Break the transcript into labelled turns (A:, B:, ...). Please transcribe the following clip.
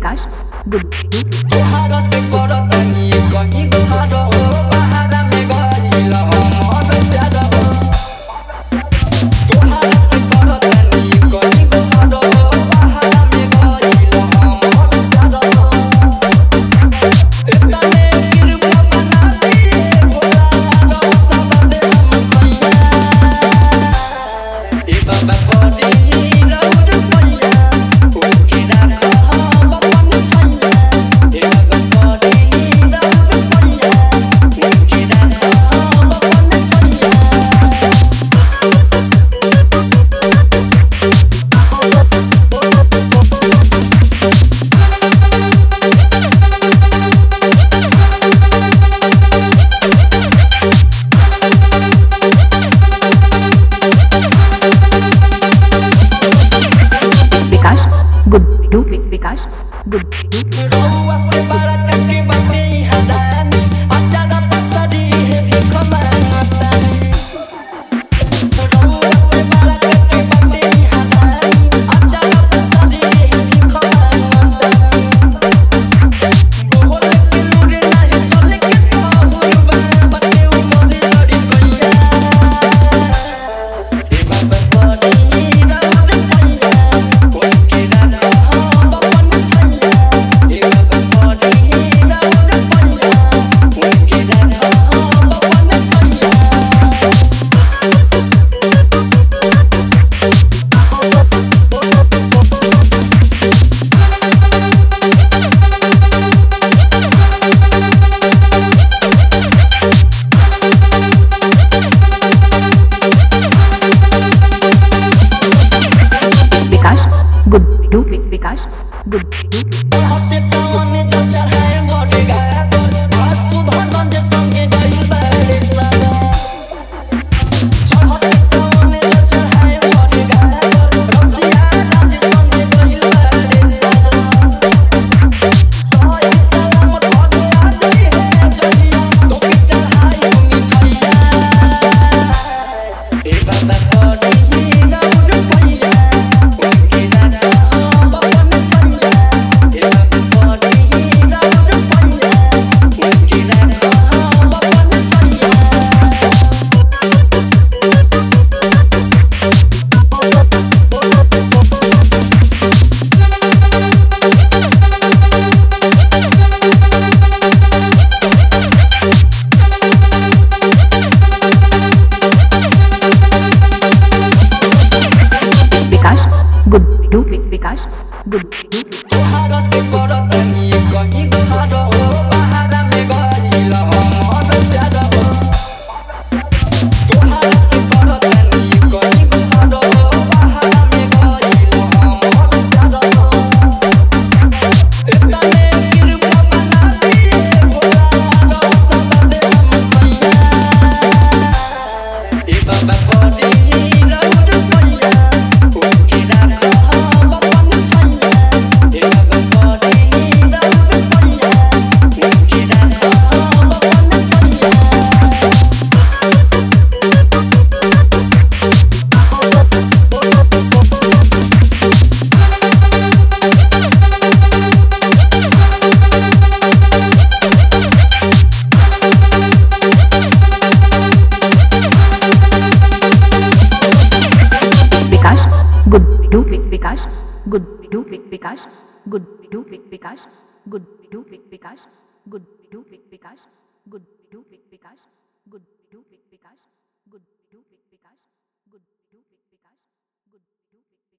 A: विकास good
B: तोहरा से करतनी कहीं गुहारो बहारा में गइल हमर प्यारो तोहरा से करतनी कहीं गुहारो बहारा में गइल हमर प्यारो तने कृपा बना दे भोला सब दे हम सैया ए बाबा पड़ी रौद पैया ओके राखो हम अपन छैया ए बाबा पड़ी रौद पैया ओके राखो हम अपन छैया
A: विकास गुड विकास गुड
B: रउआ से बड़ा करके बाटे हदानी अचारा पसरी है भिख मांगतानी रउआ से बड़ा करके बाटे हदानी अचारा पसरी है भिख मांगतानी बोल के लूरे नहीं चले के सबुर बाटे उमर लड़ी गइया ए बाबा पड़ी रौद पैया ओके राखो हम अपन छैया ए बाबा पड़ी रौद पैया ओके राखो हम अपन छैया
A: विकास गुड विकास गुड
B: हते सावन चढ़ाए मोरे गागर आसु धनंज संगे गइल बारे सारा हते सावन चढ़ाए मोरे गागर रसिया राज संगे गइल बारे सारा सोई सलामत होने आ जाई है जइया तोके चढ़ाए मिठैया ए बाबा पड़ी रौद पैया ओके राखो हम अपन छैया ए बाबा पड़ी रौद पैया ओके राखो हम अपन छैया
A: विकास गुड विकास गुड
B: तोहरा से करतनी कहीं गुहारो बहारा में गइल हमर प्यारो तोहरा से करतनी कहीं गुहारो बहारा में गइल हमर प्यारो तने कृपा बना दे भोला सब दे हम सैया ए बाबा पड़ी रौद पैया ओके राखो हम अपन छैया ए बाबा पड़ी रौद पैया ओके राखो हम अपन छैया
A: विकास गुड विकास गुड विकास गुड विकास गुड विकास गुड विकास गुड विकास गुड विकास गुड विकास गुड विकास गुड विकास